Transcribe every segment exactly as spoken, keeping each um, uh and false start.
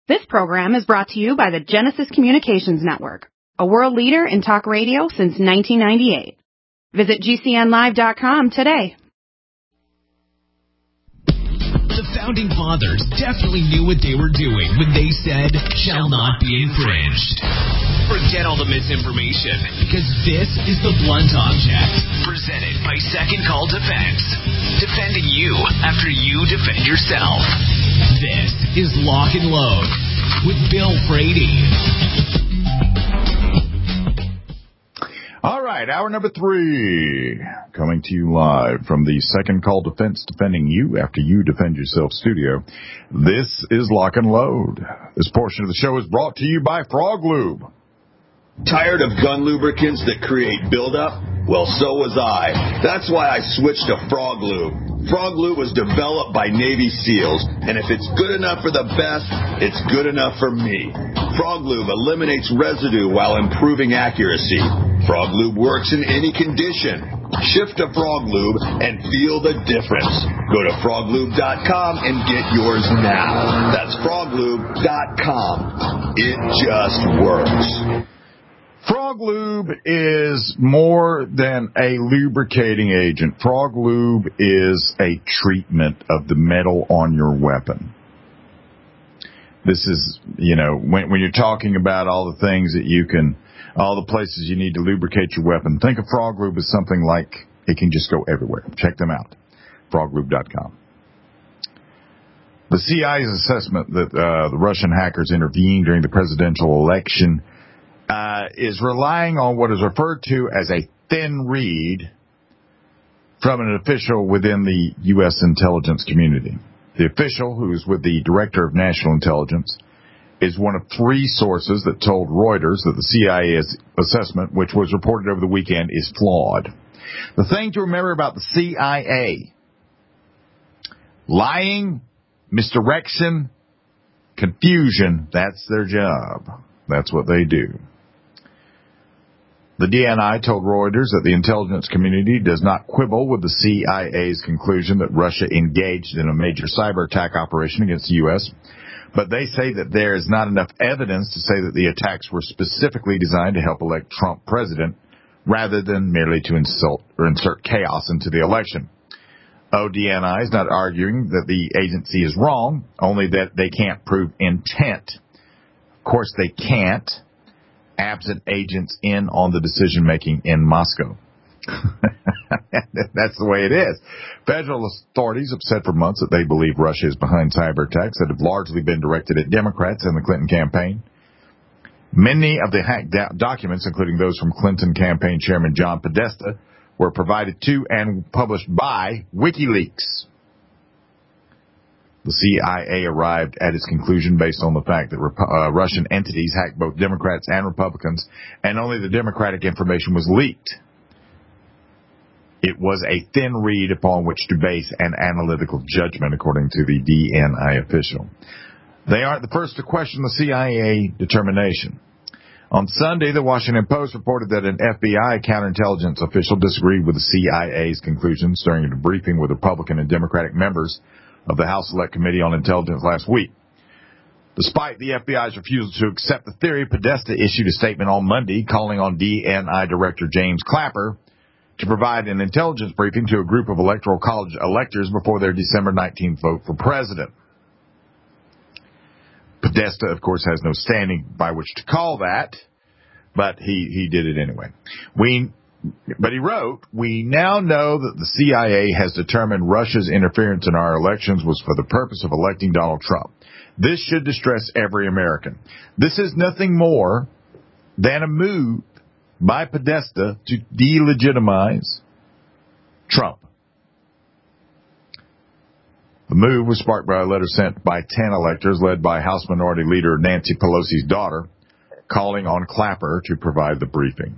This program is brought to you by the Genesis Communications Network, a world leader in talk radio since nineteen ninety-eight. Visit G C N live dot com today. The Founding Fathers definitely knew what they were doing when they said, shall not be infringed. Forget all the misinformation, because this is the Blunt Object, presented by Second Call Defense. Defending you after you defend yourself. This is Lock and Load with Bill Frady. All right, hour number three, coming to you live from the Second Call Defense, defending you after you defend yourself studio. This is Lock and Load. This portion of the show is brought to you by Frog Lube. Tired of gun lubricants that create buildup? Well, so was I. That's why I switched to Frog Lube. Frog Lube was developed by Navy SEALs, and if it's good enough for the best, it's good enough for me. Frog Lube eliminates residue while improving accuracy. Frog Lube works in any condition. Shift to Frog Lube and feel the difference. Go to frog lube dot com and get yours now. That's frog lube dot com. It just works. Frog Lube is more than a lubricating agent. Frog Lube is a treatment of the metal on your weapon. This is, you know, when, when you're talking about all the things that you can, all the places you need to lubricate your weapon, think of Frog Lube as something like it can just go everywhere. Check them out, frog lube dot com. The C I A's assessment that uh, the Russian hackers intervened during the presidential election Uh, is relying on what is referred to as a thin read from an official within the U S intelligence community. The official, who is with the Director of National Intelligence, is one of three sources that told Reuters that the C I A's assessment, which was reported over the weekend, is flawed. The thing to remember about the C I A: lying, misdirection, confusion, that's their job. That's what they do. The D N I told Reuters that the intelligence community does not quibble with the C I A's conclusion that Russia engaged in a major cyber attack operation against the U S, but they say that there is not enough evidence to say that the attacks were specifically designed to help elect Trump president rather than merely to insult or insert chaos into the election. O D N I is not arguing that the agency is wrong, only that they can't prove intent. Of course they can't, absent agents in on the decision-making in Moscow. That's the way it is. Federal authorities have said for months that they believe Russia is behind cyber attacks that have largely been directed at Democrats and the Clinton campaign. Many of the hacked do- documents, including those from Clinton campaign chairman John Podesta, were provided to and published by WikiLeaks. The C I A arrived at its conclusion based on the fact that uh, Russian entities hacked both Democrats and Republicans, and only the Democratic information was leaked. It was a thin read upon which to base an analytical judgment, according to the D N I official. They aren't the first to question the C I A determination. On Sunday, the Washington Post reported that an F B I counterintelligence official disagreed with the C I A's conclusions during a briefing with Republican and Democratic members of the House Select Committee on Intelligence last week. Despite the F B I's refusal to accept the theory, Podesta issued a statement on Monday calling on D N I Director James Clapper to provide an intelligence briefing to a group of Electoral College electors before their December nineteenth vote for president. Podesta, of course, has no standing by which to call that, but he, he did it anyway. We But he wrote, "We now know that the C I A has determined Russia's interference in our elections was for the purpose of electing Donald Trump. This should distress every American. This is nothing more than a move by Podesta to delegitimize Trump." The move was sparked by a letter sent by ten electors led by House Minority Leader Nancy Pelosi's daughter, calling on Clapper to provide the briefing.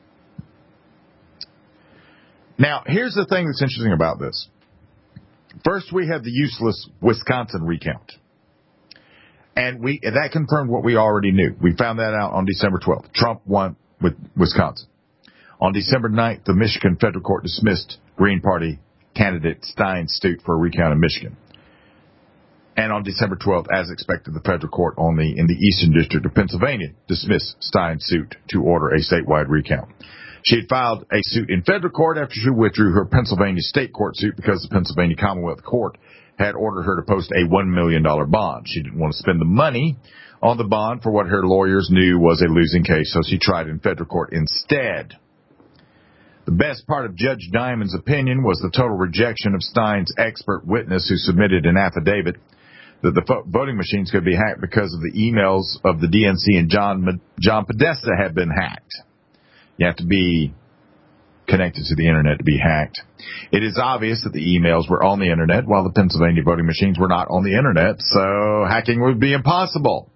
Now, here's the thing that's interesting about this. First, we have the useless Wisconsin recount. And we that confirmed what we already knew. We found that out on December twelfth. Trump won with Wisconsin. On December ninth, the Michigan federal court dismissed Green Party candidate Stein Stute for a recount in Michigan. And on December twelfth, as expected, the federal court on the in the Eastern District of Pennsylvania dismissed Stein's suit to order a statewide recount. She had filed a suit in federal court after she withdrew her Pennsylvania state court suit because the Pennsylvania Commonwealth Court had ordered her to post a one million dollars bond. She didn't want to spend the money on the bond for what her lawyers knew was a losing case, so she tried in federal court instead. The best part of Judge Diamond's opinion was the total rejection of Stein's expert witness who submitted an affidavit that the voting machines could be hacked because of the emails of the D N C and John John Podesta had been hacked. You have to be connected to the internet to be hacked. It is obvious that the emails were on the internet while the Pennsylvania voting machines were not on the internet, so hacking would be impossible.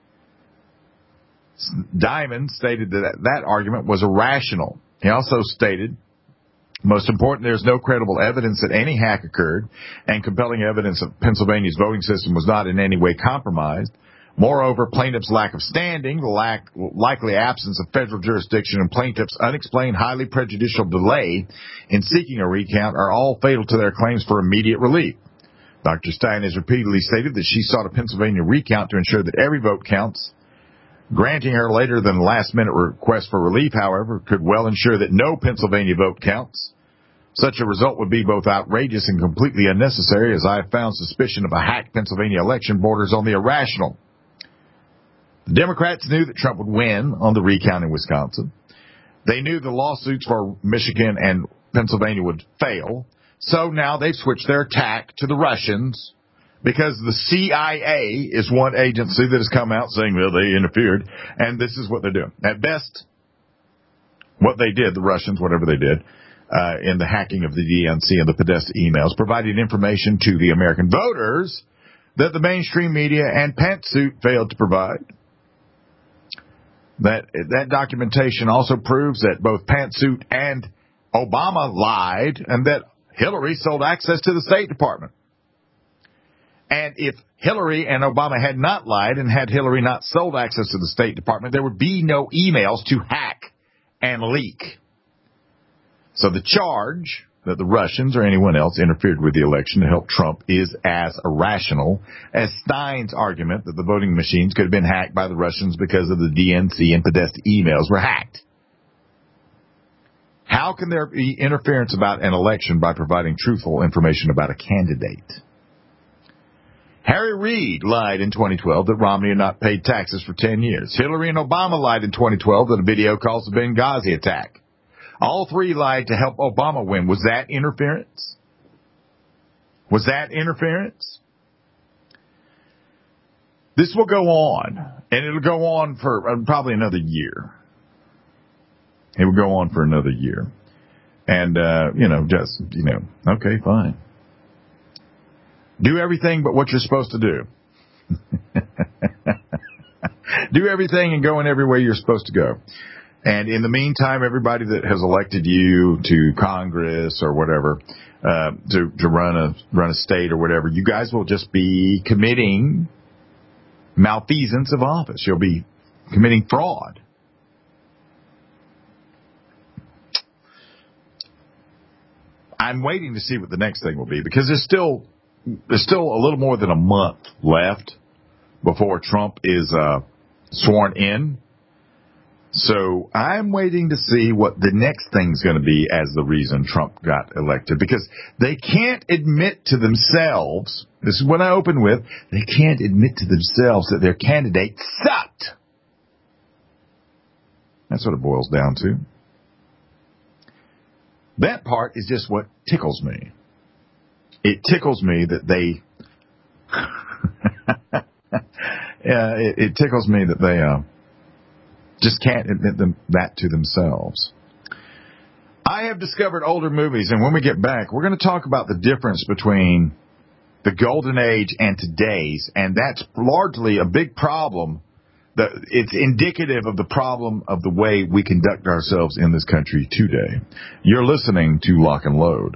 Diamond stated that that argument was irrational. He also stated, most important, there's no credible evidence that any hack occurred, and compelling evidence that Pennsylvania's voting system was not in any way compromised. Moreover, plaintiff's lack of standing, the lack, likely absence of federal jurisdiction, and plaintiff's unexplained, highly prejudicial delay in seeking a recount are all fatal to their claims for immediate relief. Doctor Stein has repeatedly stated that she sought a Pennsylvania recount to ensure that every vote counts. Granting her later than last-minute request for relief, however, could well ensure that no Pennsylvania vote counts. Such a result would be both outrageous and completely unnecessary, as I have found suspicion of a hacked Pennsylvania election borders on the irrational. The Democrats knew that Trump would win on the recount in Wisconsin. They knew the lawsuits for Michigan and Pennsylvania would fail, so now they've switched their attack to the Russians, because the C I A is one agency that has come out saying, well, they interfered, and this is what they're doing. At best, what they did, the Russians, whatever they did, uh, in the hacking of the D N C and the Podesta emails, provided information to the American voters that the mainstream media and Pantsuit failed to provide. That, that documentation also proves that both Pantsuit and Obama lied, and that Hillary sold access to the State Department. And if Hillary and Obama had not lied and had Hillary not sold access to the State Department, there would be no emails to hack and leak. So the charge that the Russians or anyone else interfered with the election to help Trump is as irrational as Stein's argument that the voting machines could have been hacked by the Russians because of the D N C and Podesta emails were hacked. How can there be interference about an election by providing truthful information about a candidate? Harry Reid lied in twenty twelve that Romney had not paid taxes for ten years. Hillary and Obama lied in twenty twelve that a video caused the Benghazi attack. All three lied to help Obama win. Was that interference? Was that interference? This will go on, and it'll go on for uh, probably another year. It will go on for another year. And, uh, you know, just, you know, okay, fine. Do everything but what you're supposed to do. Do everything and go in every way you're supposed to go. And in the meantime, everybody that has elected you to Congress or whatever, uh, to, to run a, run a state or whatever, you guys will just be committing malfeasance of office. You'll be committing fraud. I'm waiting to see what the next thing will be, because there's still, there's still a little more than a month left before Trump is, uh, sworn in. So I'm waiting to see what the next thing's going to be as the reason Trump got elected, because they can't admit to themselves, this is what I open with, they can't admit to themselves that their candidate sucked. That's what it boils down to. That part is just what tickles me. It tickles me that they, yeah, it, it tickles me that they, uh, just can't admit them, that to themselves. I have discovered older movies, and when we get back, we're going to talk about the difference between the golden age and today's, and that's largely a big problem. That it's indicative of the problem of the way we conduct ourselves in this country today. You're listening to Lock and Load.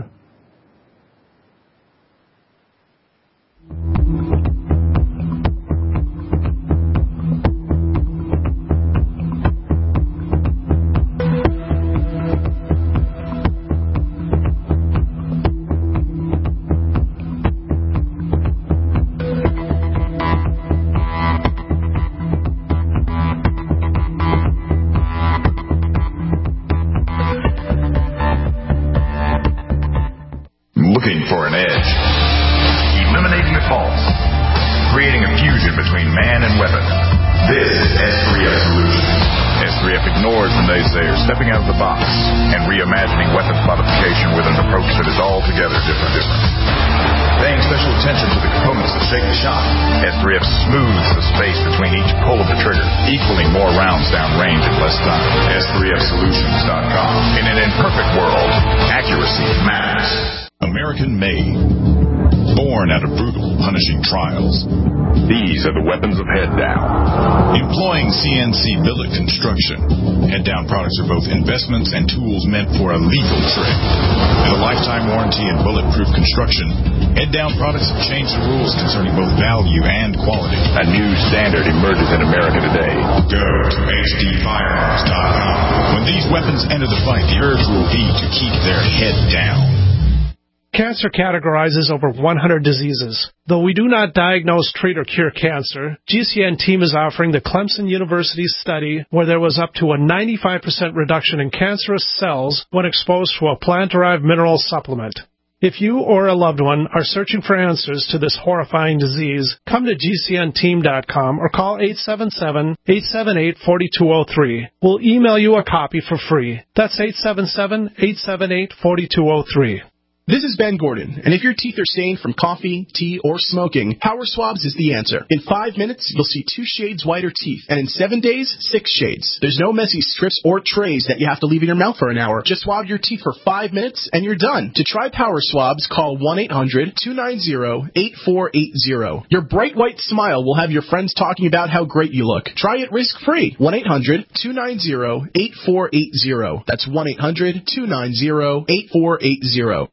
weapon. This is S three F Solutions. S three F ignores the naysayers, stepping out of the box and reimagining weapons modification with an approach that is altogether different. different. Paying special attention to the components that shake the shot, S three F smooths the space between each pull of the trigger, equaling more rounds downrange in less time. S three F Solutions dot com. In an imperfect world, accuracy matters. American made. Born out of brutal, punishing trials. These are the weapons of Head Down. Employing C N C billet construction, Head Down products are both investments and tools meant for a legal trade. With a lifetime warranty and bulletproof construction, Head Down products have changed the rules concerning both value and quality. A new standard emerges in America today. Go to H D firearms dot com. When these weapons enter the fight, the urge will be to keep their head down. Cancer categorizes over one hundred diseases. Though we do not diagnose, treat, or cure cancer, G C N team is offering the Clemson University study where there was up to a ninety-five percent reduction in cancerous cells when exposed to a plant-derived mineral supplement. If you or a loved one are searching for answers to this horrifying disease, come to G C N team dot com or call eight seven seven, eight seven eight, four two zero three. We'll email you a copy for free. That's eight seven seven, eight seven eight, four two zero three. This is Ben Gordon, and if your teeth are stained from coffee, tea, or smoking, Power Swabs is the answer. In five minutes, you'll see two shades whiter teeth, and in seven days, six shades. There's no messy strips or trays that you have to leave in your mouth for an hour. Just swab your teeth for five minutes, and you're done. To try Power Swabs, call one eight hundred, two nine zero, eight four eight zero. Your bright white smile will have your friends talking about how great you look. Try it risk-free. one eight hundred, two nine zero, eight four eight zero. That's one eight hundred, two nine zero, eight four eight zero.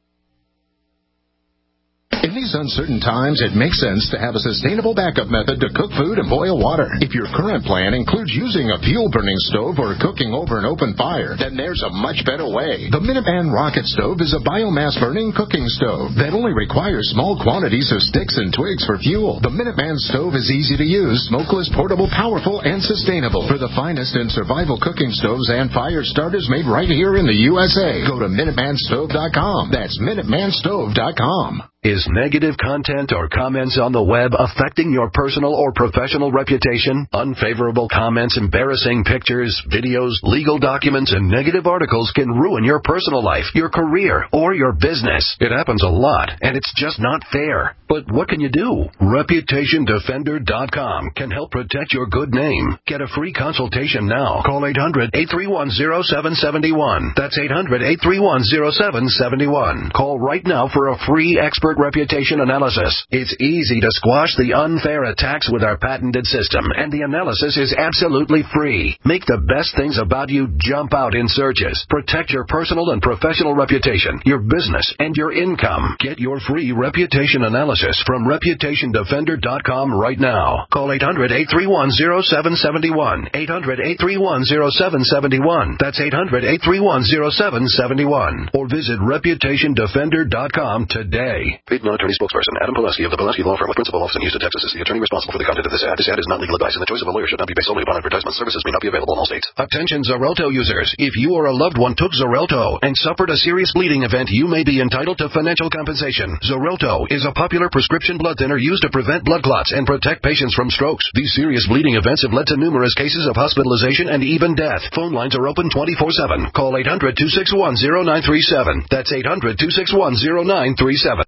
In these uncertain times, it makes sense to have a sustainable backup method to cook food and boil water. If your current plan includes using a fuel-burning stove or cooking over an open fire, then there's a much better way. The Minuteman Rocket Stove is a biomass-burning cooking stove that only requires small quantities of sticks and twigs for fuel. The Minuteman Stove is easy to use, smokeless, portable, powerful, and sustainable. For the finest in survival cooking stoves and fire starters made right here in the U S A, go to Minuteman Stove dot com. That's Minuteman Stove dot com. Is negative content or comments on the web affecting your personal or professional reputation? Unfavorable comments, embarrassing pictures, videos, legal documents, and negative articles can ruin your personal life, your career, or your business. It happens a lot, and it's just not fair. But what can you do? Reputation Defender dot com can help protect your good name. Get a free consultation now. Call eight hundred, eight three one, zero seven seven one. That's eight hundred, eight three one, zero seven seven one. Call right now for a free expert reputation analysis. It's easy to squash the unfair attacks with our patented system, and the analysis is absolutely free. Make the best things about you jump out in searches. Protect your personal and professional reputation, your business, and your income. Get your free reputation analysis from Reputation Defender dot com right now. Call eight hundred, eight three one, zero seven seven one. eight hundred, eight three one, zero seven seven one. That's eight hundred, eight three one, zero seven seven one. Or visit Reputation Defender dot com today. Paid non-attorney spokesperson Adam Pileski of the Pileski Law Firm with principal office in Houston, Texas is the attorney responsible for the content of this ad. This ad is not legal advice, and the choice of a lawyer should not be based solely upon advertisement. Services may not be available in all states. Attention Xarelto users. If you or a loved one took Xarelto and suffered a serious bleeding event, you may be entitled to financial compensation. Xarelto is a popular prescription blood thinner used to prevent blood clots and protect patients from strokes. These serious bleeding events have led to numerous cases of hospitalization and even death. Phone lines are open twenty-four seven. Call eight hundred, two six one, zero nine three seven. That's eight hundred, two six one, zero nine three seven.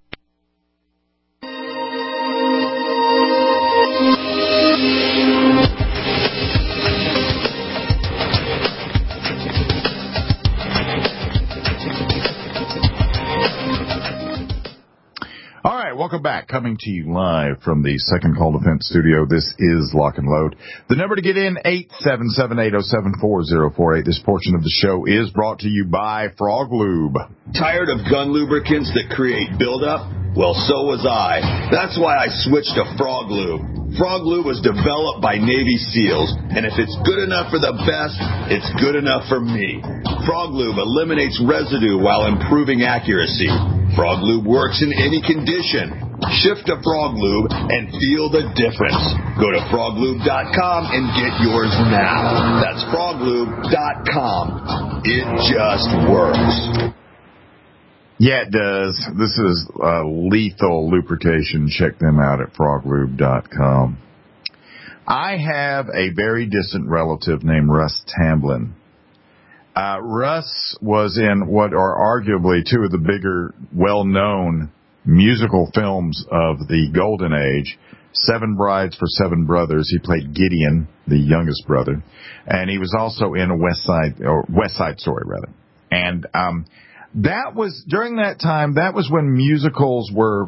All right, welcome back. Coming to you live from the Second Call Defense Studio. This is Lock and Load. The number to get in, eight seven seven, eight oh seven, four oh four eight. This portion of the show is brought to you by Frog Lube. Tired of gun lubricants that create buildup? Well, so was I. That's why I switched to Frog Lube. Frog Lube was developed by Navy SEALs, and if it's good enough for the best, it's good enough for me. Frog Lube eliminates residue while improving accuracy. Frog Lube works in any condition. Shift to Frog Lube and feel the difference. Go to frog lube dot com and get yours now. That's frog lube dot com. It just works. Yeah, it does. This is uh, lethal lubrication. Check them out at frog lube dot com. I have a very distant relative named Russ Tamblyn. Uh, Russ was in what are arguably two of the bigger, well-known musical films of the Golden Age, Seven Brides for Seven Brothers. He played Gideon, the youngest brother, and he was also in a West Side, or West Side Story, rather. And um, that was, during that time, that was when musicals were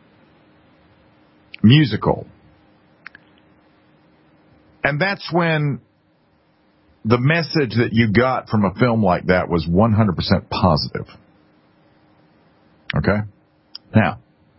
musical. And that's when the message that you got from a film like that was one hundred percent positive. Okay? Now,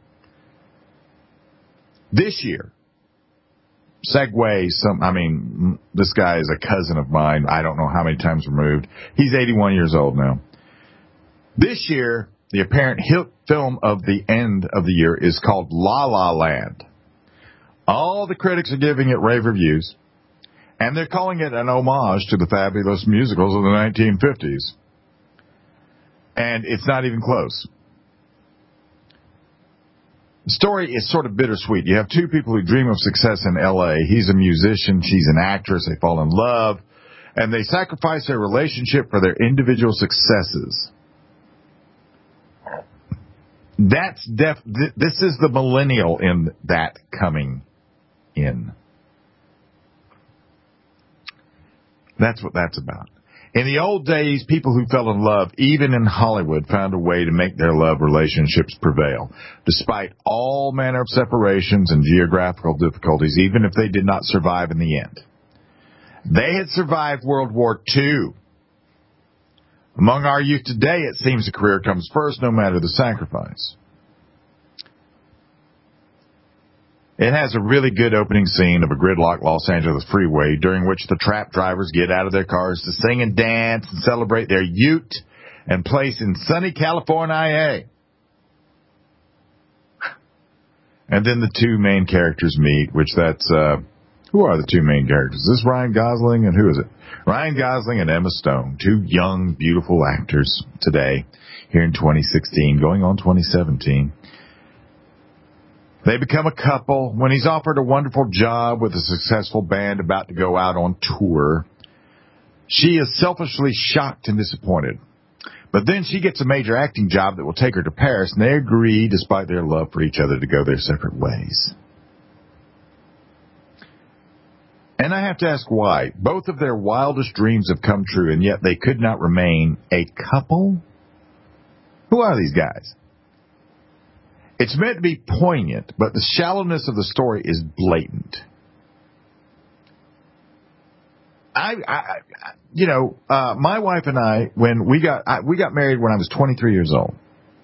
this year, segue some, I mean, this guy is a cousin of mine. I don't know how many times removed. He's eighty-one years old now. This year, the apparent hit film of the end of the year is called La La Land. All the critics are giving it rave reviews, and they're calling it an homage to the fabulous musicals of the nineteen fifties. And it's not even close. The story is sort of bittersweet. You have two people who dream of success in L A. He's a musician. She's an actress. They fall in love. And they sacrifice their relationship for their individual successes. That's def. Th- this is the millennial in that coming in. That's what that's about. In the old days, people who fell in love, even in Hollywood, found a way to make their love relationships prevail, despite all manner of separations and geographical difficulties, even if they did not survive in the end. They had survived World War Two. Among our youth today, it seems a career comes first, no matter the sacrifice. It has a really good opening scene of a gridlocked Los Angeles freeway during which the trap drivers get out of their cars to sing and dance and celebrate their ute and place in sunny California. And then the two main characters meet, which that's, uh, who are the two main characters? Is this Ryan Gosling and who is it? Ryan Gosling and Emma Stone, two young, beautiful actors today, here in twenty sixteen, going on twenty seventeen. They become a couple when he's offered a wonderful job with a successful band about to go out on tour. She is selfishly shocked and disappointed. But then she gets a major acting job that will take her to Paris, and they agree, despite their love for each other, to go their separate ways. And I have to ask why. Both of their wildest dreams have come true, and yet they could not remain a couple? Who are these guys? It's meant to be poignant, but the shallowness of the story is blatant. I, I you know, uh, my wife and I, when we got, I, we got married when I was twenty-three years old.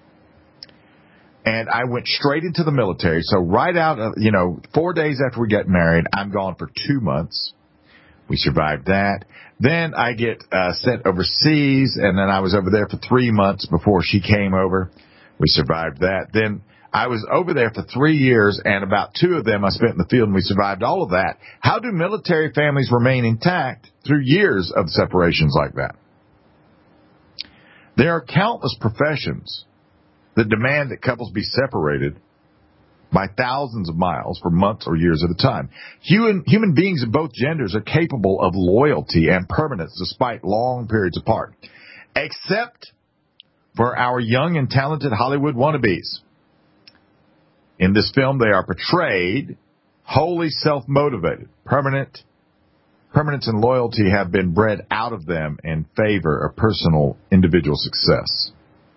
And I went straight into the military. So right out of, you know, four days after we got married, I'm gone for two months. We survived that. Then I get uh, sent overseas, and then I was over there for three months before she came over. We survived that. Then I was over there for three years, and about two of them I spent in the field, and we survived all of that. How do military families remain intact through years of separations like that? There are countless professions that demand that couples be separated by thousands of miles for months or years at a time. Human, human beings of both genders are capable of loyalty and permanence despite long periods apart, except for our young and talented Hollywood wannabes. In this film, they are portrayed wholly self-motivated. Permanent, permanence and loyalty have been bred out of them in favor of personal, individual success.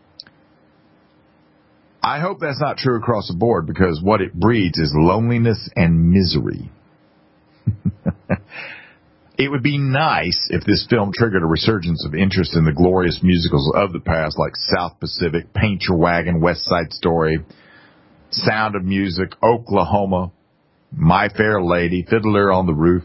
I hope that's not true across the board, because what it breeds is loneliness and misery. It would be nice if this film triggered a resurgence of interest in the glorious musicals of the past, like South Pacific, Paint Your Wagon, West Side Story, Sound of Music, Oklahoma, My Fair Lady, Fiddler on the Roof.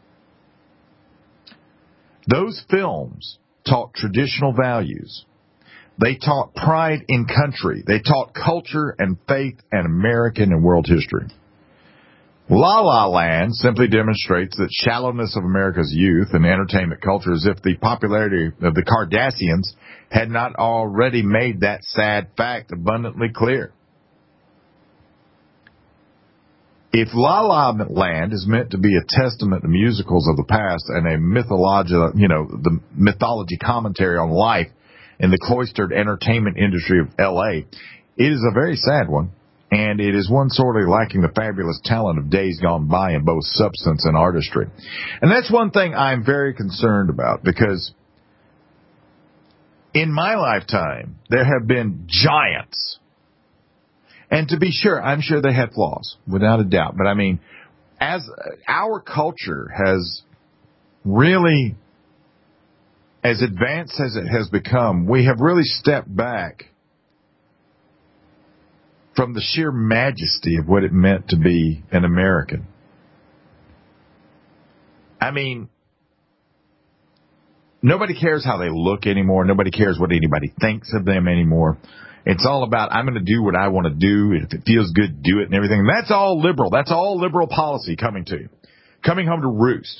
Those films taught traditional values. They taught pride in country. They taught culture and faith and American and world history. La La Land simply demonstrates the shallowness of America's youth and entertainment culture, as if the popularity of the Kardashians had not already made that sad fact abundantly clear. If La La Land is meant to be a testament to musicals of the past and a mythology, you know, the mythology commentary on life in the cloistered entertainment industry of L A, it is a very sad one, and it is one sorely lacking the fabulous talent of days gone by in both substance and artistry. And that's one thing I'm very concerned about, because in my lifetime, there have been giants. And to be sure, I'm sure they had flaws, without a doubt. But I mean, as our culture has really, as advanced as it has become, we have really stepped back from the sheer majesty of what it meant to be an American. I mean, nobody cares how they look anymore. Nobody cares what anybody thinks of them anymore. It's all about, I'm going to do what I want to do. If it feels good, do it and everything. And that's all liberal. That's all liberal policy coming to you. Coming home to roost.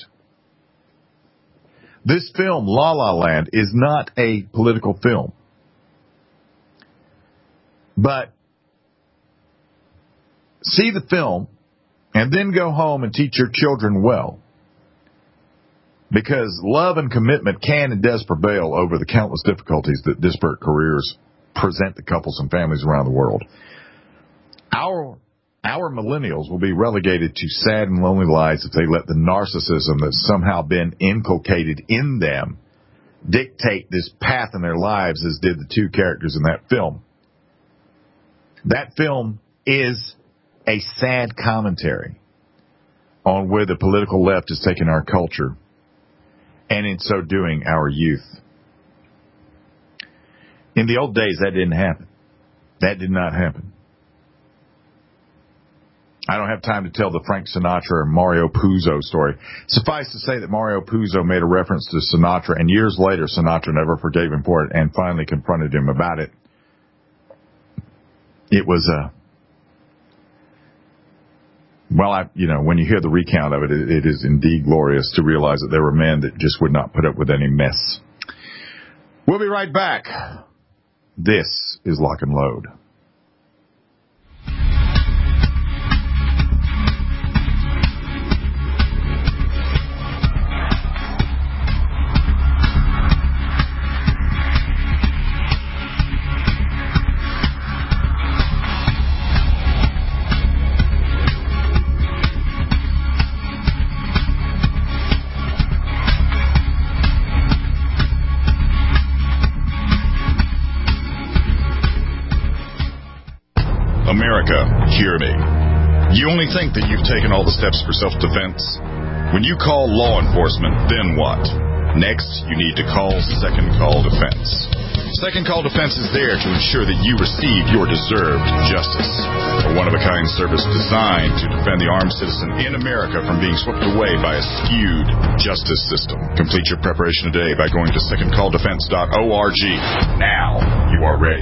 This film, La La Land, is not a political film. But see the film and then go home and teach your children well. Because love and commitment can and does prevail over the countless difficulties that disparate careers present to couples and families around the world. Our our millennials will be relegated to sad and lonely lives if they let the narcissism that's somehow been inculcated in them dictate this path in their lives, as did the two characters in that film. That film is a sad commentary on where the political left has taken our culture, and in so doing, our youth. In the old days, that didn't happen. That did not happen. I don't have time to tell the Frank Sinatra or Mario Puzo story. Suffice to say that Mario Puzo made a reference to Sinatra, and years later, Sinatra never forgave him for it and finally confronted him about it. It was a... Well, I, you know, when you hear the recount of it, it, it is indeed glorious to realize that there were men that just would not put up with any mess. We'll be right back. This is Lock and Load. America, hear me. You only think that you've taken all the steps for self-defense? When you call law enforcement, then what? Next, you need to call Second Call Defense. Second Call Defense is there to ensure that you receive your deserved justice. A one-of-a-kind service designed to defend the armed citizen in America from being swept away by a skewed justice system. Complete your preparation today by going to second call defense dot org. Now you are ready.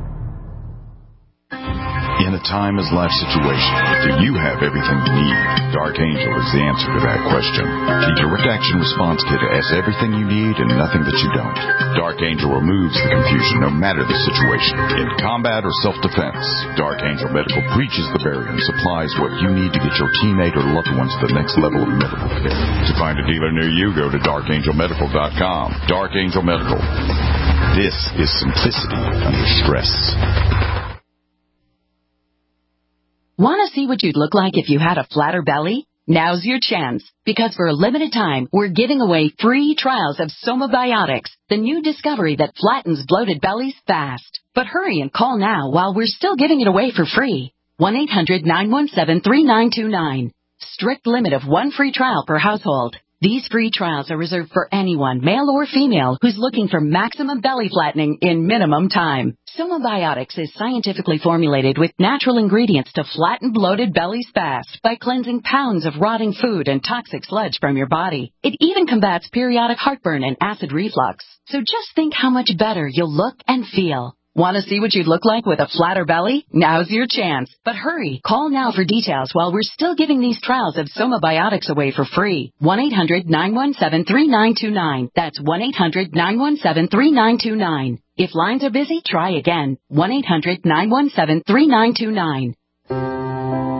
In a timeless life situation, do you have everything you need? Dark Angel is the answer to that question. The Direct Action Response Kit has everything you need and nothing that you don't. Dark Angel removes the confusion no matter the situation. In combat or self-defense, Dark Angel Medical breaches the barrier and supplies what you need to get your teammate or loved ones to the next level of medical care. To find a dealer near you, go to dark angel medical dot com. Dark Angel Medical. This is simplicity under stress. Want to see what you'd look like if you had a flatter belly? Now's your chance, because for a limited time, we're giving away free trials of Somabiotics, the new discovery that flattens bloated bellies fast. But hurry and call now while we're still giving it away for free. one eight hundred nine one seven three nine two nine. Strict limit of one free trial per household. These free trials are reserved for anyone, male or female, who's looking for maximum belly flattening in minimum time. Somabiotics is scientifically formulated with natural ingredients to flatten bloated bellies fast by cleansing pounds of rotting food and toxic sludge from your body. It even combats periodic heartburn and acid reflux. So just think how much better you'll look and feel. Want to see what you'd look like with a flatter belly? Now's your chance. But hurry, call now for details while we're still giving these trials of Somabiotics away for free. one eight hundred nine one seven three nine two nine. That's one eight hundred nine one seven three nine two nine. If lines are busy, try again. one eight hundred nine one seven three nine two nine. Are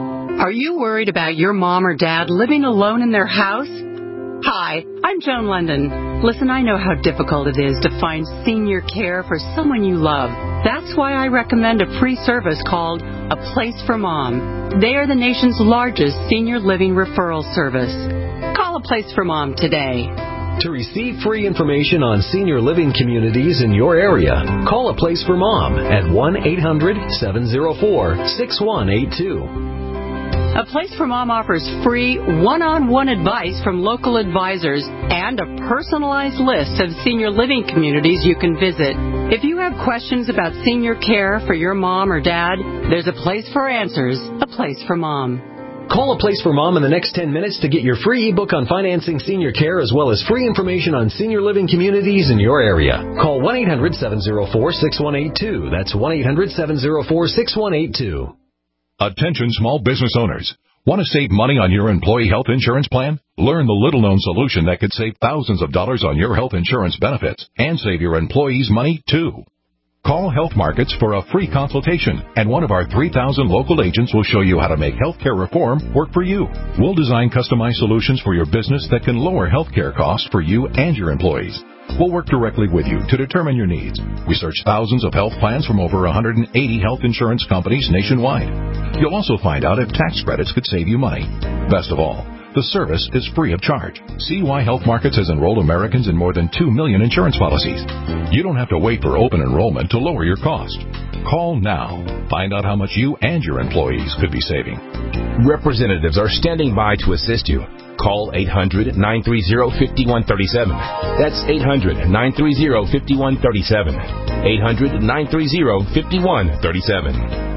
Are you worried about your mom or dad living alone in their house? Hi, I'm Joan London. Listen, I know how difficult it is to find senior care for someone you love. That's why I recommend a free service called A Place for Mom. They are the nation's largest senior living referral service. Call A Place for Mom today. To receive free information on senior living communities in your area, call A Place for Mom at one eight hundred seven oh four six one eight two. A Place for Mom offers free one-on-one advice from local advisors and a personalized list of senior living communities you can visit. If you have questions about senior care for your mom or dad, there's a place for answers, A Place for Mom. Call A Place for Mom in the next ten minutes to get your free ebook on financing senior care as well as free information on senior living communities in your area. Call one eight hundred seven oh four six one eight two. That's one eight hundred seven oh four six one eight two. Attention small business owners. Want to save money on your employee health insurance plan? Learn the little-known solution that could save thousands of dollars on your health insurance benefits and save your employees money, too. Call Health Markets for a free consultation, and one of our three thousand local agents will show you how to make healthcare reform work for you. We'll design customized solutions for your business that can lower healthcare costs for you and your employees. We'll work directly with you to determine your needs. We search thousands of health plans from over one hundred eighty health insurance companies nationwide. You'll also find out if tax credits could save you money. Best of all, the service is free of charge. See why Health Markets has enrolled Americans in more than two million insurance policies. You don't have to wait for open enrollment to lower your cost. Call now. Find out how much you and your employees could be saving. Representatives are standing by to assist you. Call eight hundred nine three zero five one three seven. That's eight hundred nine three zero five one three seven. eight hundred nine three zero five one three seven.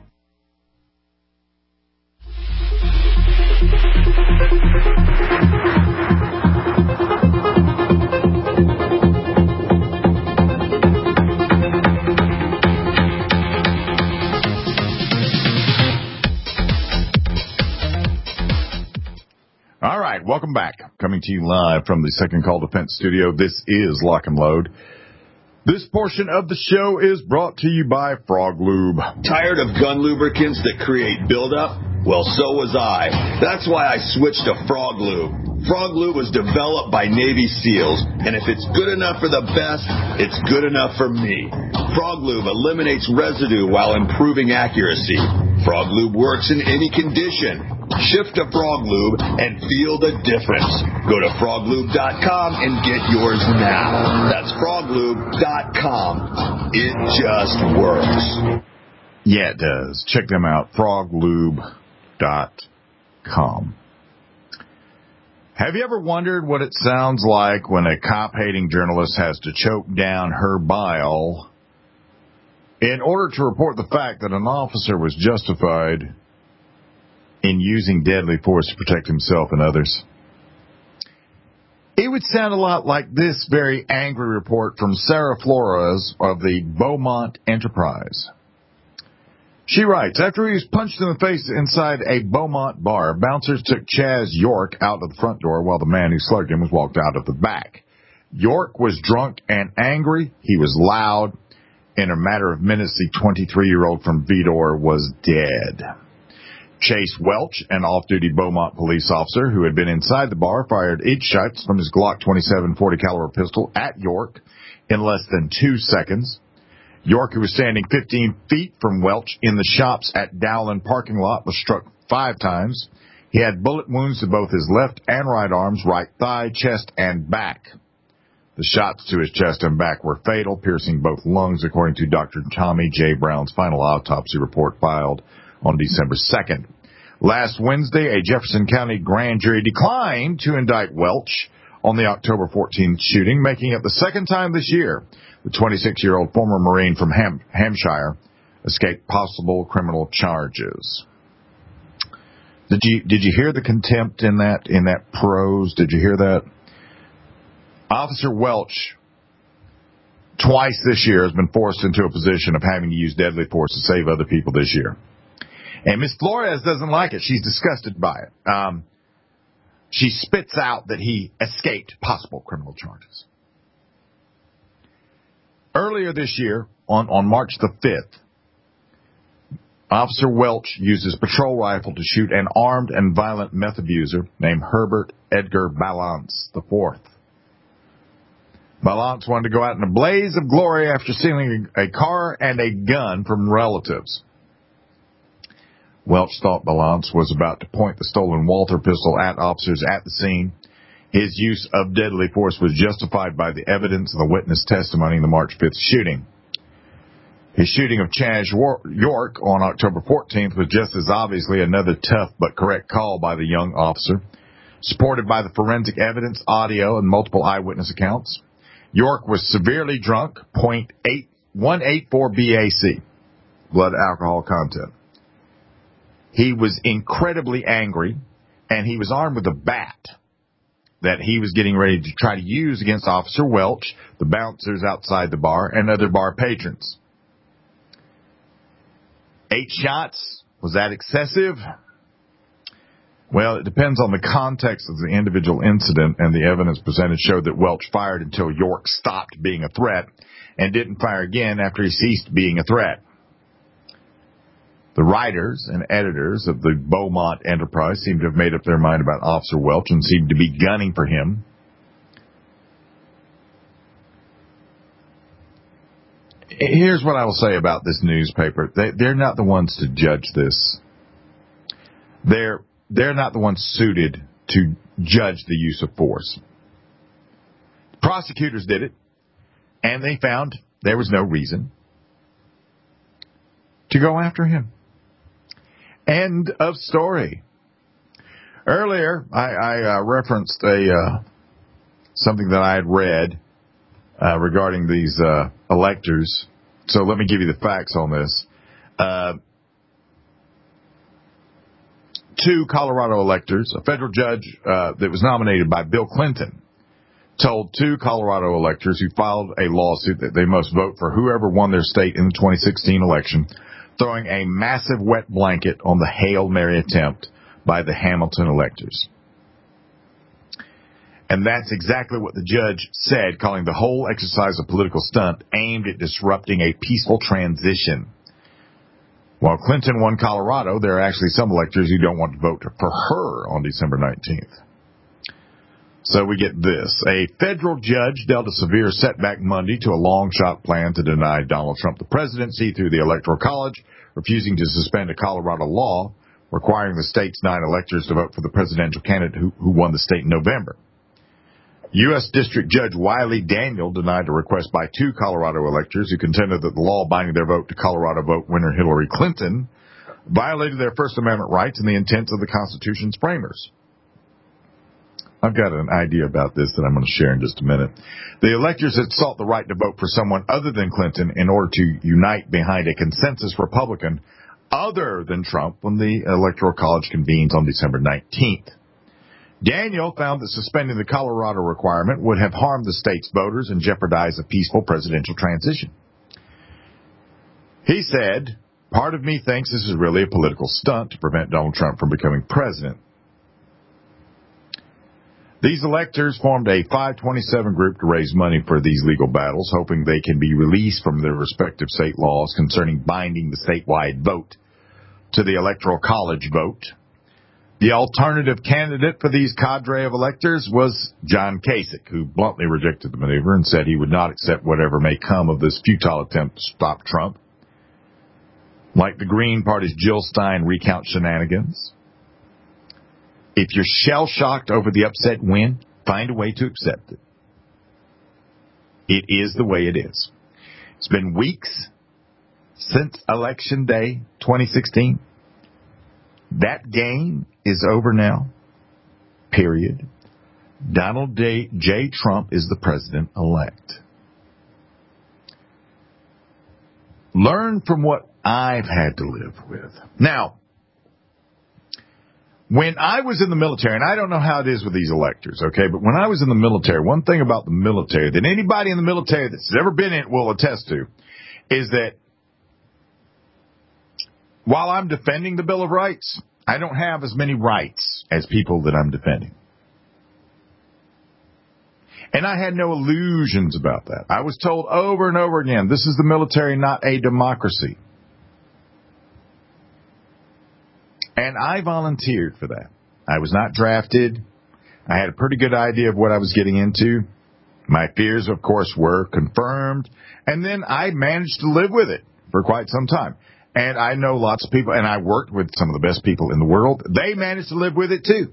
All right, welcome back. Coming to you live from the Second Call Defense Studio. This is Lock and Load. This portion of the show is brought to you by Frog Lube. Tired of gun lubricants that create buildup? Well, so was I. That's why I switched to Frog Lube. Frog Lube was developed by Navy SEALs, and if it's good enough for the best, it's good enough for me. Frog Lube eliminates residue while improving accuracy. Frog Lube works in any condition. Shift to Frog Lube and feel the difference. Go to frog lube dot com and get yours now. That's frog lube dot com. It just works. Yeah, it does. Check them out, frog lube dot com. Have you ever wondered what it sounds like when a cop-hating journalist has to choke down her bile in order to report the fact that an officer was justified in using deadly force to protect himself and others? It would sound a lot like this very angry report from Sarah Flores of the Beaumont Enterprise. She writes, after he was punched in the face inside a Beaumont bar, bouncers took Chaz York out of the front door while the man who slugged him was walked out of the back. York was drunk and angry. He was loud. In a matter of minutes, the twenty-three-year-old from Vidor was dead. Chase Welch, an off-duty Beaumont police officer who had been inside the bar, fired eight shots from his Glock twenty-seven forty caliber pistol at York in less than two seconds. York, who was standing fifteen feet from Welch in the shops at Dowland parking lot, was struck five times. He had bullet wounds to both his left and right arms, right thigh, chest, and back. The shots to his chest and back were fatal, piercing both lungs, according to Doctor Tommy J. Brown's final autopsy report filed on December second. Last Wednesday, a Jefferson County grand jury declined to indict Welch on the October fourteenth shooting, making it the second time this year the twenty-six-year-old former Marine from Ham- Hampshire escaped possible criminal charges. Did you did you hear the contempt in that in that prose? Did you hear that? Officer Welch, twice this year, has been forced into a position of having to use deadly force to save other people this year. And Miss Flores doesn't like it. She's disgusted by it. Um, she spits out that he escaped possible criminal charges. Earlier this year, on, on March the fifth, Officer Welch used his patrol rifle to shoot an armed and violent meth abuser named Herbert Edgar Balance the fourth. Balance wanted to go out in a blaze of glory after stealing a car and a gun from relatives. Welch thought Balance was about to point the stolen Walther pistol at officers at the scene. His use of deadly force was justified by the evidence of the witness testimony in the March fifth shooting. His shooting of Chaz York on October fourteenth was just as obviously another tough but correct call by the young officer, supported by the forensic evidence, audio, and multiple eyewitness accounts. York was severely drunk, point eight one eight four B A C, blood alcohol content. He was incredibly angry, and he was armed with a bat that he was getting ready to try to use against Officer Welch, the bouncers outside the bar, and other bar patrons. Eight shots? Was that excessive? Well, it depends on the context of the individual incident, and the evidence presented showed that Welch fired until York stopped being a threat and didn't fire again after he ceased being a threat. The writers and editors of the Beaumont Enterprise seem to have made up their mind about Officer Welch and seem to be gunning for him. Here's what I will say about this newspaper. They, they're not the ones to judge this. They're They're not the ones suited to judge the use of force. Prosecutors did it, and they found there was no reason to go after him. End of story. Earlier, I, I uh, referenced a uh, something that I had read uh, regarding these uh, electors. So let me give you the facts on this. Uh, Two Colorado electors, a federal judge uh, that was nominated by Bill Clinton, told two Colorado electors who filed a lawsuit that they must vote for whoever won their state in the twenty sixteen election, throwing a massive wet blanket on the Hail Mary attempt by the Hamilton electors. And that's exactly what the judge said, calling the whole exercise a political stunt aimed at disrupting a peaceful transition. While Clinton won Colorado, there are actually some electors who don't want to vote for her on December nineteenth. So we get this. A federal judge dealt a severe setback Monday to a long-shot plan to deny Donald Trump the presidency through the Electoral College, refusing to suspend a Colorado law requiring the state's nine electors to vote for the presidential candidate who, who won the state in November. U S. District Judge Wiley Daniel denied a request by two Colorado electors who contended that the law binding their vote to Colorado vote winner Hillary Clinton violated their First Amendment rights and the intent of the Constitution's framers. I've got an idea about this that I'm going to share in just a minute. The electors had sought the right to vote for someone other than Clinton in order to unite behind a consensus Republican other than Trump when the Electoral College convenes on December nineteenth. Daniel found that suspending the Colorado requirement would have harmed the state's voters and jeopardized a peaceful presidential transition. He said, "Part of me thinks this is really a political stunt to prevent Donald Trump from becoming president." These electors formed a five twenty-seven group to raise money for these legal battles, hoping they can be released from their respective state laws concerning binding the statewide vote to the Electoral College vote. The alternative candidate for these cadre of electors was John Kasich, who bluntly rejected the maneuver and said he would not accept whatever may come of this futile attempt to stop Trump. Like the Green Party's Jill Stein recount shenanigans, if you're shell-shocked over the upset win, find a way to accept it. It is the way it is. It's been weeks since Election Day twenty sixteen. That game is over now, period. Donald J. J. Trump is the president-elect. Learn from what I've had to live with. Now, when I was in the military, and I don't know how it is with these electors, okay, but when I was in the military, one thing about the military that anybody in the military that's ever been in it will attest to is that while I'm defending the Bill of Rights, I don't have as many rights as people that I'm defending. And I had no illusions about that. I was told over and over again, this is the military, not a democracy. And I volunteered for that. I was not drafted. I had a pretty good idea of what I was getting into. My fears, of course, were confirmed. And then I managed to live with it for quite some time. And I know lots of people, and I worked with some of the best people in the world. They managed to live with it, too.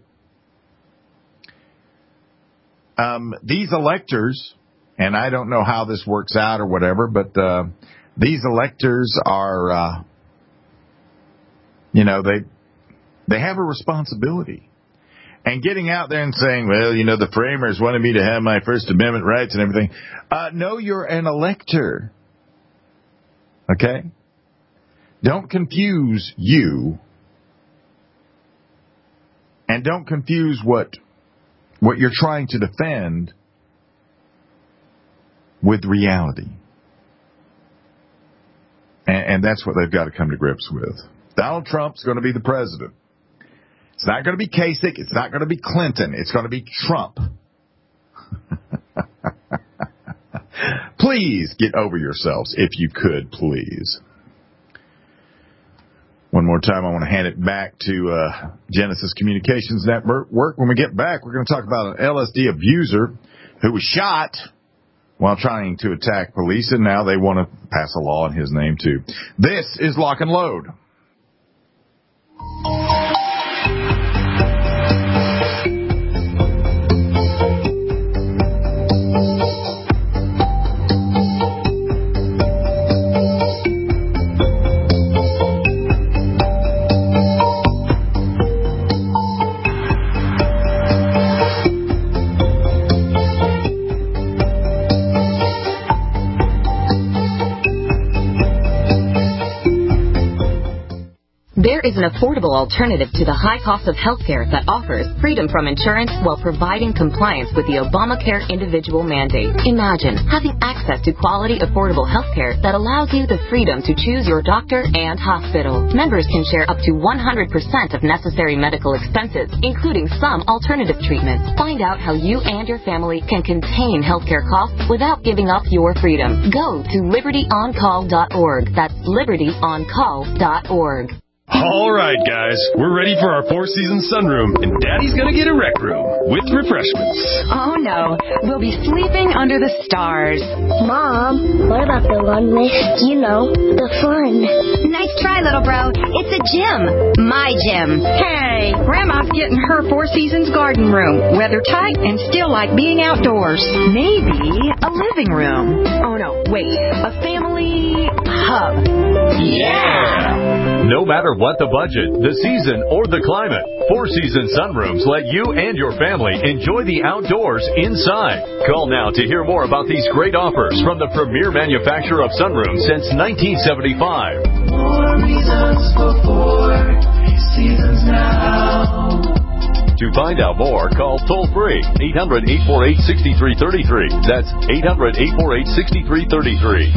Um, these electors, and I don't know how this works out or whatever, but uh, these electors are, uh, you know, they they have a responsibility. And getting out there and saying, well, you know, the framers wanted me to have my First Amendment rights and everything. Uh, no, you're an elector. Okay? Don't confuse you. And don't confuse what what you're trying to defend with reality. And, and that's what they've got to come to grips with. Donald Trump's going to be the president. It's not going to be Kasich. It's not going to be Clinton. It's going to be Trump. Please get over yourselves, if you could, please. One more time, I want to hand it back to uh, Genesis Communications Network. When we get back, we're going to talk about an L S D abuser who was shot while trying to attack police, and now they want to pass a law in his name, too. This is Lock and Load. There is an affordable alternative to the high cost of healthcare that offers freedom from insurance while providing compliance with the Obamacare individual mandate. Imagine having access to quality, affordable healthcare that allows you the freedom to choose your doctor and hospital. Members can share up to one hundred percent of necessary medical expenses, including some alternative treatments. Find out how you and your family can contain healthcare costs without giving up your freedom. Go to liberty on call dot org. That's liberty on call dot org. All right, guys, we're ready for our Four Seasons sunroom, and Daddy's gonna get a rec room with refreshments. Oh, no. We'll be sleeping under the stars. Mom, what about the one with, you know, the fun? Nice try, little bro. It's a gym. My gym. Hey, Grandma's getting her Four Seasons garden room. Weather tight and still like being outdoors. Maybe a living room. Oh, no, wait. A family hub. Yeah! No matter what the budget, the season, or the climate, Four Seasons Sunrooms let you and your family enjoy the outdoors inside. Call now to hear more about these great offers from the premier manufacturer of sunrooms since nineteen seventy-five. More reasons for Four Seasons now. To find out more, call toll-free eight hundred, eight four eight, six three three three. That's eight hundred, eight four eight, six three three three.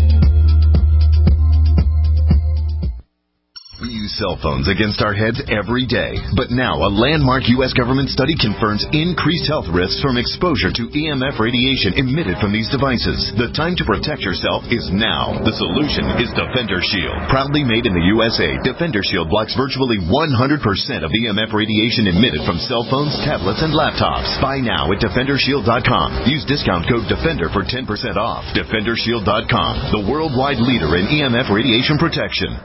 We use cell phones against our heads every day. But now a landmark U S government study confirms increased health risks from exposure to E M F radiation emitted from these devices. The time to protect yourself is now. The solution is Defender Shield. Proudly made in the U S A, Defender Shield blocks virtually one hundred percent of E M F radiation emitted from cell phones, tablets, and laptops. Buy now at defender shield dot com. Use discount code DEFENDER for ten percent off. defender shield dot com, the worldwide leader in E M F radiation protection.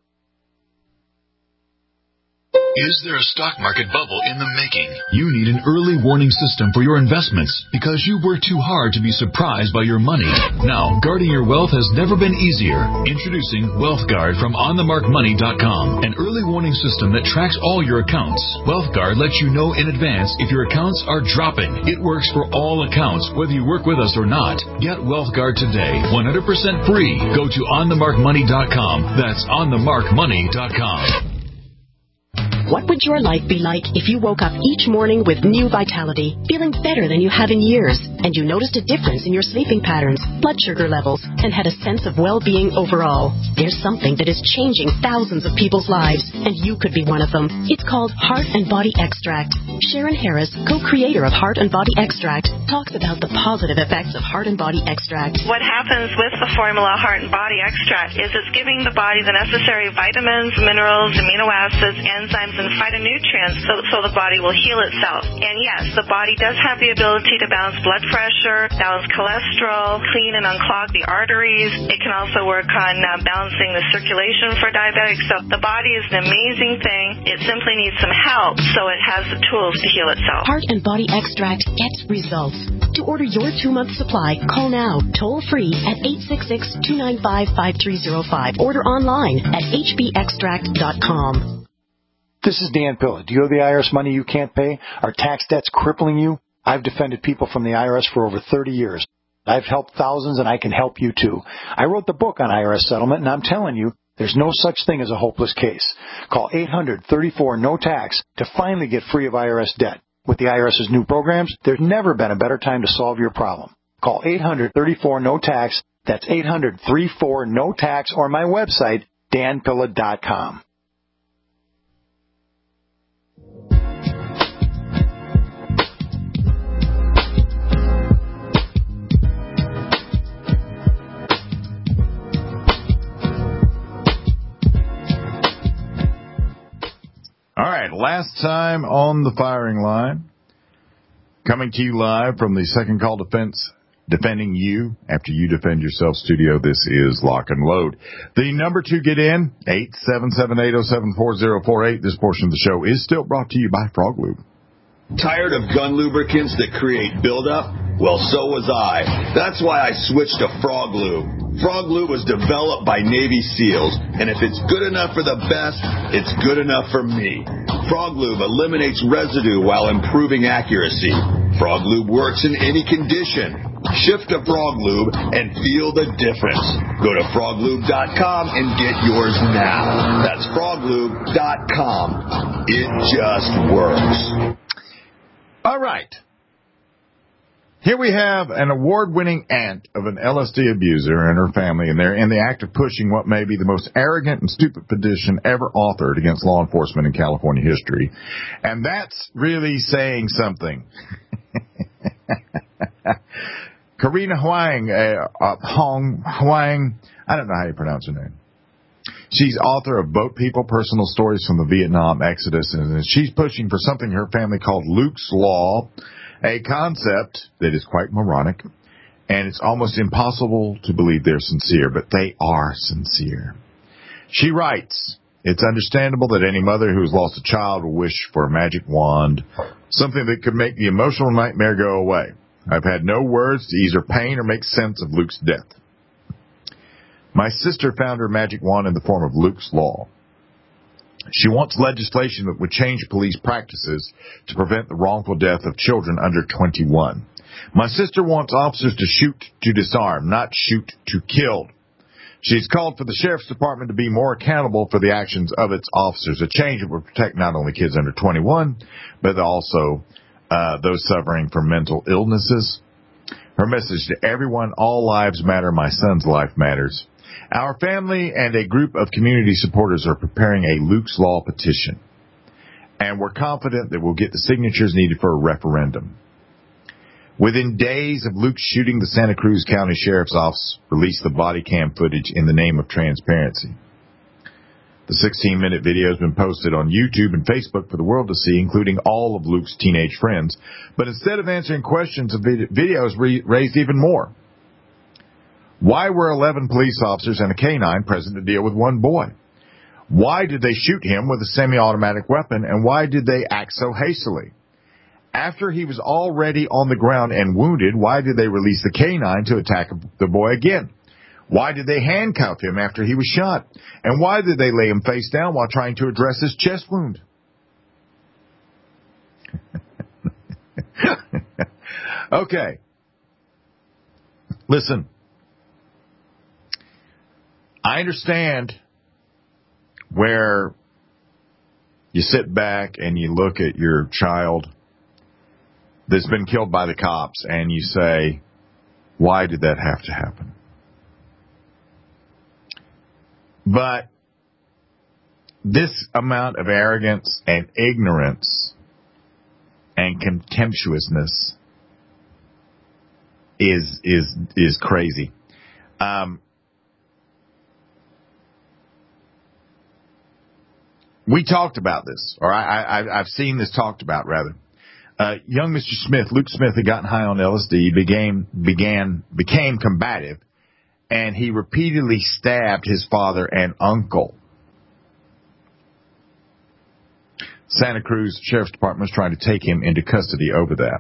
Is there a stock market bubble in the making? You need an early warning system for your investments because you work too hard to be surprised by your money. Now, guarding your wealth has never been easier. Introducing WealthGuard from on the mark money dot com, an early warning system that tracks all your accounts. WealthGuard lets you know in advance if your accounts are dropping. It works for all accounts, whether you work with us or not. Get WealthGuard today, one hundred percent free. Go to on the mark money dot com. That's on the mark money dot com. What would your life be like if you woke up each morning with new vitality, feeling better than you have in years? and you noticed a difference in your sleeping patterns, blood sugar levels, and had a sense of well-being overall. There's something that is changing thousands of people's lives, and you could be one of them. It's called Heart and Body Extract. Sharon Harris, co-creator of Heart and Body Extract, talks about the positive effects of Heart and Body Extract. What happens with the formula Heart and Body Extract is it's giving the body the necessary vitamins, minerals, amino acids, enzymes, and phytonutrients so, so the body will heal itself. And yes, the body does have the ability to balance blood pressure, balance cholesterol, clean and unclog the arteries. It can also work on uh, balancing the circulation for diabetics. So the body is an amazing thing. It simply needs some help so it has the tools to heal itself. Heart and Body Extract gets results. To order your two-month supply, call now, toll-free at eight six six, two nine five, five three zero five. Order online at h b extract dot com. This is Dan Pilla. Do you owe the I R S money you can't pay? Are tax debts crippling you? I've defended people from the I R S for over thirty years. I've helped thousands, and I can help you, too. I wrote the book on I R S settlement, and I'm telling you, there's no such thing as a hopeless case. Call eight hundred, thirty-four, no tax to finally get free of I R S debt. With the IRS's new programs, there's never been a better time to solve your problem. Call eight hundred, thirty-four, no tax. That's eight hundred, thirty-four, no tax, or my website, dan pilla dot com. All right, last time on the firing line, coming to you live from the Second Call Defense, defending you after you defend yourself studio. This is Lock and Load. The number to get in, eight seven seven, eight oh seven, four oh four eight. This portion of the show is still brought to you by Frog Lube. Tired of gun lubricants that create buildup? Well, so was I. That's why I switched to Frog Lube. Frog Lube was developed by Navy SEALs, and if it's good enough for the best, it's good enough for me. Frog Lube eliminates residue while improving accuracy. Frog Lube works in any condition. Shift to Frog Lube and feel the difference. Go to frog lube dot com and get yours now. That's frog lube dot com. It just works. All right. Here we have an award-winning aunt of an L S D abuser and her family, and they're in the act of pushing what may be the most arrogant and stupid petition ever authored against law enforcement in California history. And that's really saying something. Karina Huang, uh, uh, Hong Huang, I don't know how you pronounce her name. She's author of Boat People, Personal Stories from the Vietnam Exodus, and she's pushing for something her family called Luke's Law, a concept that is quite moronic, and it's almost impossible to believe they're sincere, but they are sincere. She writes, it's understandable that any mother who has lost a child will wish for a magic wand, something that could make the emotional nightmare go away. I've had no words to ease her pain or make sense of Luke's death. My sister found her magic wand in the form of Luke's Law. She wants legislation that would change police practices to prevent the wrongful death of children under twenty-one. My sister wants officers to shoot to disarm, not shoot to kill. She's called for the Sheriff's Department to be more accountable for the actions of its officers, a change that would protect not only kids under twenty-one, but also uh, those suffering from mental illnesses. Her message to everyone, all lives matter, my son's life matters. Our family and a group of community supporters are preparing a Luke's Law petition, and we're confident that we'll get the signatures needed for a referendum. Within days of Luke shooting, the Santa Cruz County Sheriff's Office released the body cam footage in the name of transparency. The sixteen-minute video has been posted on YouTube and Facebook for the world to see, including all of Luke's teenage friends. But instead of answering questions, the video has raised even more. Why were eleven police officers and a canine present to deal with one boy? Why did they shoot him with a semi-automatic weapon, and why did they act so hastily? After he was already on the ground and wounded, why did they release the canine to attack the boy again? Why did they handcuff him after he was shot? And why did they lay him face down while trying to address his chest wound? Okay. Listen. I understand where you sit back and you look at your child that's been killed by the cops, and you say, why did that have to happen? But this amount of arrogance and ignorance and contemptuousness is is is crazy. Um, we talked about this, or I, I, I've seen this talked about, rather. Uh, young Mister Smith, Luke Smith, had gotten high on L S D, began, began, became combative, and he repeatedly stabbed his father and uncle. Santa Cruz Sheriff's Department was trying to take him into custody over that.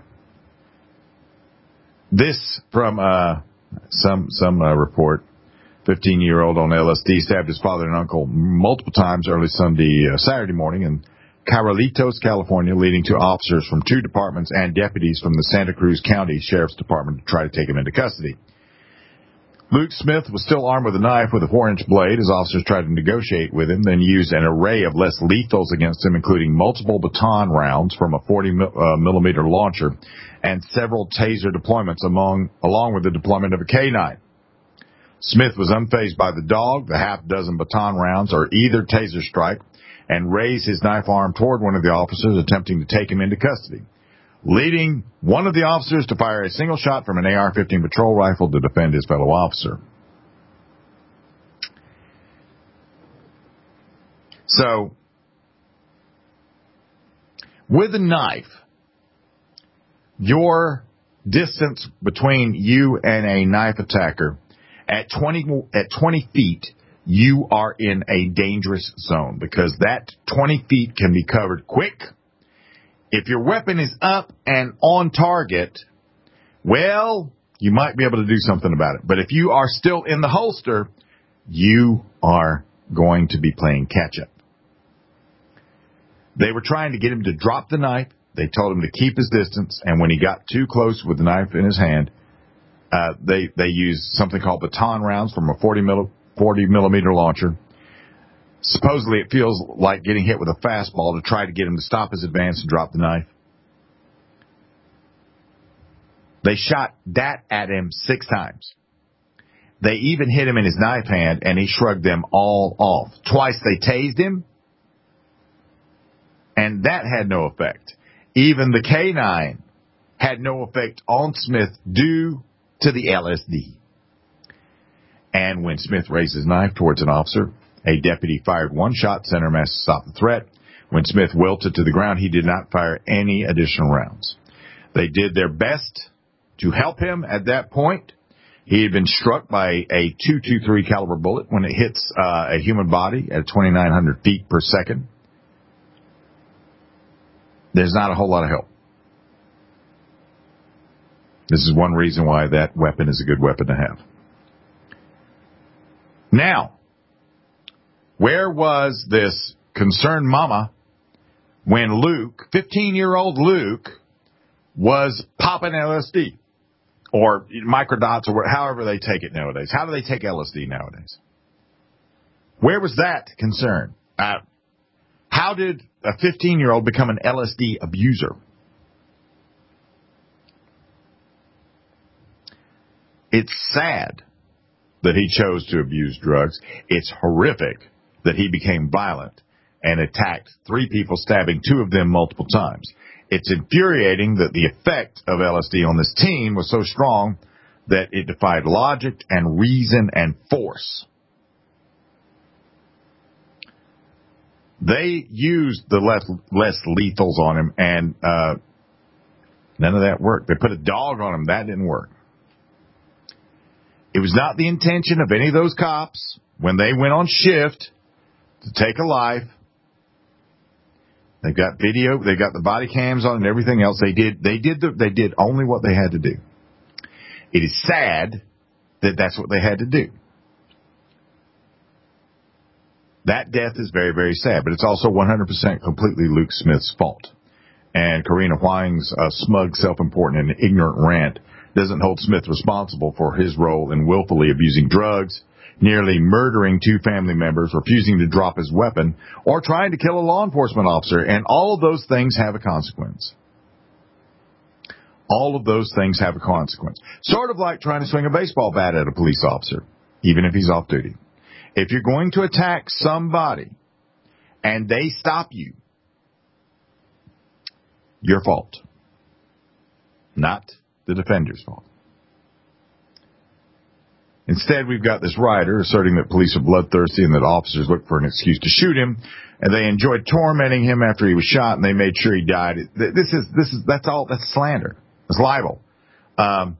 This from uh, some some uh, report. fifteen-year-old on L S D stabbed his father and uncle multiple times early Sunday, uh, Saturday morning in Carolitos, California, leading to officers from two departments and deputies from the Santa Cruz County Sheriff's Department to try to take him into custody. Luke Smith was still armed with a knife with a four-inch blade as officers tried to negotiate with him, then used an array of less lethals against him, including multiple baton rounds from a forty millimeter launcher and several taser deployments among, along with the deployment of a K nine. Smith was unfazed by the dog, the half dozen baton rounds, or either taser strike, and raised his knife arm toward one of the officers attempting to take him into custody, leading one of the officers to fire a single shot from an A R fifteen patrol rifle to defend his fellow officer. So, with a knife, your distance between you and a knife attacker at twenty at twenty feet, you are in a dangerous zone because that twenty feet can be covered quick. If your weapon is up and on target, well, you might be able to do something about it. But if you are still in the holster, you are going to be playing catch-up. They were trying to get him to drop the knife. They told him to keep his distance, and when he got too close with the knife in his hand, uh, they, they used something called baton rounds from a forty millimeter launcher. Supposedly it feels like getting hit with a fastball to try to get him to stop his advance and drop the knife. They shot that at him six times. They even hit him in his knife hand, and he shrugged them all off. Twice they tased him, and that had no effect. Even the K nine had no effect on Smith due to the L S D. And when Smith raised his knife towards an officer, a deputy fired one shot, center mass to stop the threat. When Smith wilted to the ground, he did not fire any additional rounds. They did their best to help him at that point. He had been struck by a two twenty-three caliber bullet when it hits uh, a human body at twenty-nine hundred feet per second. There's not a whole lot of help. This is one reason why that weapon is a good weapon to have. Now, where was this concerned mama when Luke, fifteen-year-old Luke, was popping L S D? Or microdots, or however they take it nowadays. How do they take L S D nowadays? Where was that concern? Uh, how did a fifteen-year-old become an L S D abuser? It's sad that he chose to abuse drugs. It's horrific that he became violent and attacked three people, stabbing two of them multiple times. It's infuriating that the effect of L S D on this teen was so strong that it defied logic and reason and force. They used the less, less lethals on him, and uh, none of that worked. They put a dog on him. That didn't work. It was not the intention of any of those cops when they went on shift to take a life. They've got video. They've got the body cams on and everything else. They did. They did. The, they did only what they had to do. It is sad that that's what they had to do. That death is very, very sad, but it's also one hundred percent completely Luke Smith's fault. And Karina Whiting's uh, smug, self-important, and ignorant rant doesn't hold Smith responsible for his role in willfully abusing drugs, nearly murdering two family members, refusing to drop his weapon, or trying to kill a law enforcement officer, and all of those things have a consequence. All of those things have a consequence. Sort of like trying to swing a baseball bat at a police officer, even if he's off duty. If you're going to attack somebody and they stop you, your fault, not the defender's fault. Instead, we've got this rioter asserting that police are bloodthirsty and that officers look for an excuse to shoot him, and they enjoyed tormenting him after he was shot, and they made sure he died. This is this is that's all that's slander. It's libel. Um,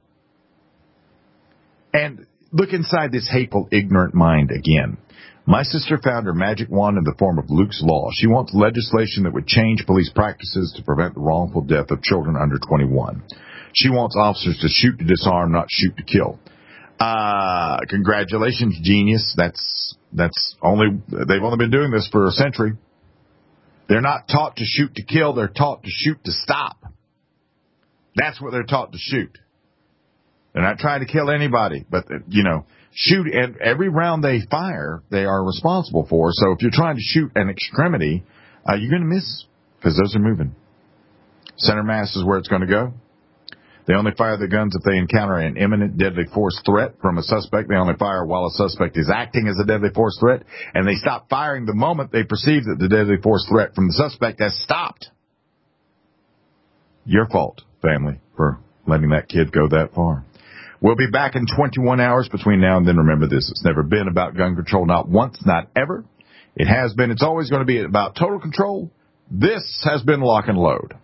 and look inside this hateful, ignorant mind again. My sister found her magic wand in the form of Luke's Law. She wants legislation that would change police practices to prevent the wrongful death of children under twenty-one. She wants officers to shoot to disarm, not shoot to kill. Uh, congratulations, genius. That's, that's only, they've only been doing this for a century. They're not taught to shoot to kill. They're taught to shoot to stop. That's what they're taught to shoot. They're not trying to kill anybody, but, you know, shoot, and every round they fire, they are responsible for. So if you're trying to shoot an extremity, uh, you're going to miss, because those are moving. Center mass is where it's going to go. They only fire the guns if they encounter an imminent deadly force threat from a suspect. They only fire while a suspect is acting as a deadly force threat, and they stop firing the moment they perceive that the deadly force threat from the suspect has stopped. Your fault, family, for letting that kid go that far. We'll be back in twenty-one hours. Between now and then, remember this. It's never been about gun control, not once, not ever. It has been. It's always going to be about total control. This has been Lock and Load.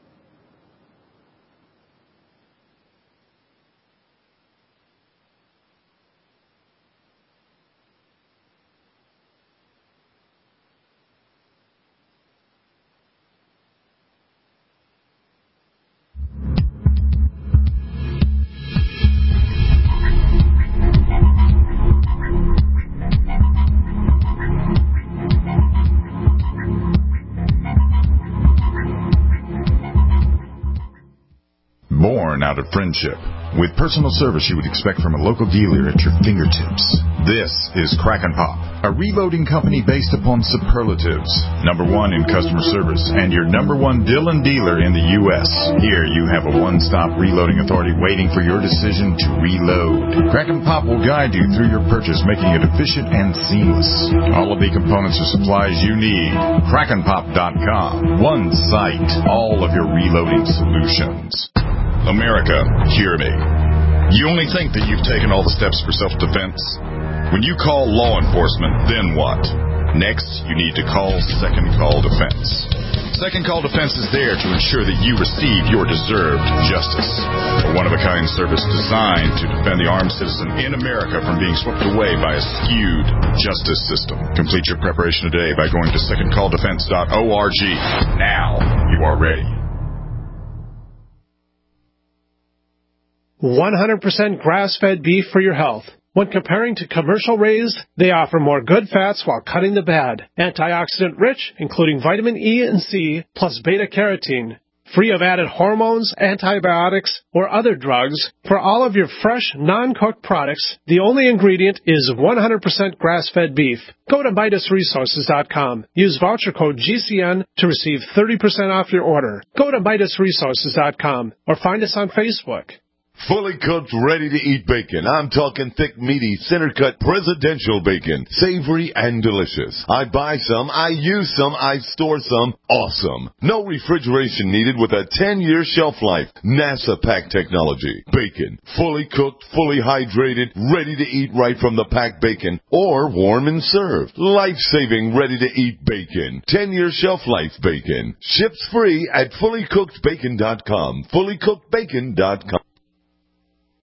Born out of friendship, with personal service you would expect from a local dealer at your fingertips. This is Crack and Pop, a reloading company based upon superlatives. Number one in customer service and your number one Dillon dealer in the U S Here you have a one-stop reloading authority waiting for your decision to reload. Crack and Pop will guide you through your purchase, making it efficient and seamless. All of the components or supplies you need. crack and pop dot com. One site. All of your reloading solutions. America, hear me. You only think that you've taken all the steps for self-defense? When you call law enforcement, then what? Next, you need to call Second Call Defense. Second Call Defense is there to ensure that you receive your deserved justice. A one-of-a-kind service designed to defend the armed citizen in America from being swept away by a skewed justice system. Complete your preparation today by going to second call defense dot org. Now you are ready. one hundred percent grass-fed beef for your health. When comparing to commercial raised, they offer more good fats while cutting the bad. Antioxidant rich, including vitamin E and C, plus beta-carotene. Free of added hormones, antibiotics, or other drugs. For all of your fresh, non-cooked products, the only ingredient is one hundred percent grass-fed beef. Go to Midas Resources dot com. Use voucher code G C N to receive thirty percent off your order. Go to Midas Resources dot com or find us on Facebook. Fully cooked, ready-to-eat bacon. I'm talking thick, meaty, center-cut, presidential bacon. Savory and delicious. I buy some, I use some, I store some. Awesome. No refrigeration needed with a ten-year shelf life. NASA pack technology. Bacon. Fully cooked, fully hydrated, ready to eat right from the packed bacon. Or warm and served. Life-saving, ready-to-eat bacon. ten-year shelf life bacon. Ships free at fully cooked bacon dot com. fully cooked bacon dot com.